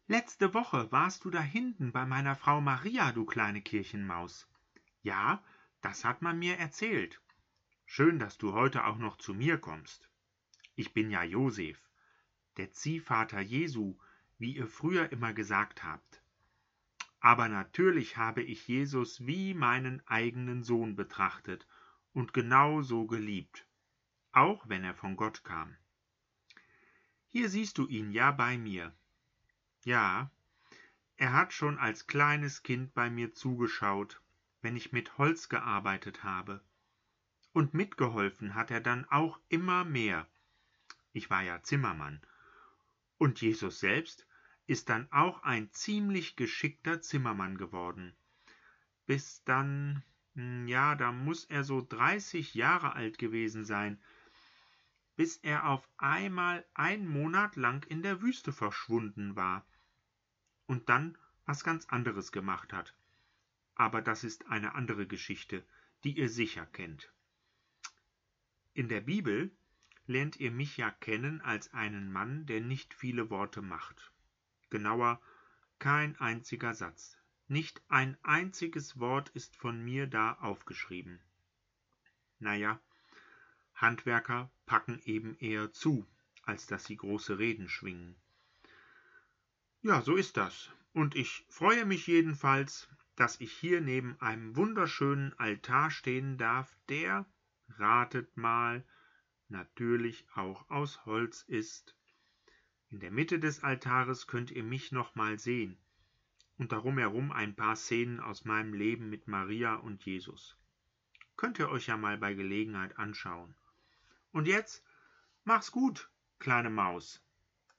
Letzte Woche warst du da hinten bei meiner Frau Maria, du kleine Kirchenmaus. Ja, das hat man mir erzählt. Schön, dass du heute auch noch zu mir kommst. Ich bin ja Josef, der Ziehvater Jesu, wie ihr früher immer gesagt habt. Aber natürlich habe ich Jesus wie meinen eigenen Sohn betrachtet und genau so geliebt, auch wenn er von Gott kam. Hier siehst du ihn ja bei mir. Ja, er hat schon als kleines Kind bei mir zugeschaut, wenn ich mit Holz gearbeitet habe. Und mitgeholfen hat er dann auch immer mehr. Ich war ja Zimmermann. Und Jesus selbst ist dann auch ein ziemlich geschickter Zimmermann geworden. Bis dann, ja, da muss er so 30 Jahre alt gewesen sein, bis er auf einmal 1 Monat lang in der Wüste verschwunden war und dann was ganz anderes gemacht hat. Aber das ist eine andere Geschichte, die ihr sicher kennt. In der Bibel lernt ihr mich ja kennen als einen Mann, der nicht viele Worte macht. Genauer, kein einziger Satz. Nicht ein einziges Wort ist von mir da aufgeschrieben. Naja, Handwerker packen eben eher zu, als dass sie große Reden schwingen. Ja, so ist das. Und ich freue mich jedenfalls, dass ich hier neben einem wunderschönen Altar stehen darf, der, ratet mal, natürlich auch aus Holz ist. In der Mitte des Altares könnt ihr mich noch mal sehen und darum herum ein paar Szenen aus meinem Leben mit Maria und Jesus. Könnt ihr euch ja mal bei Gelegenheit anschauen. Und jetzt, mach's gut, kleine Maus.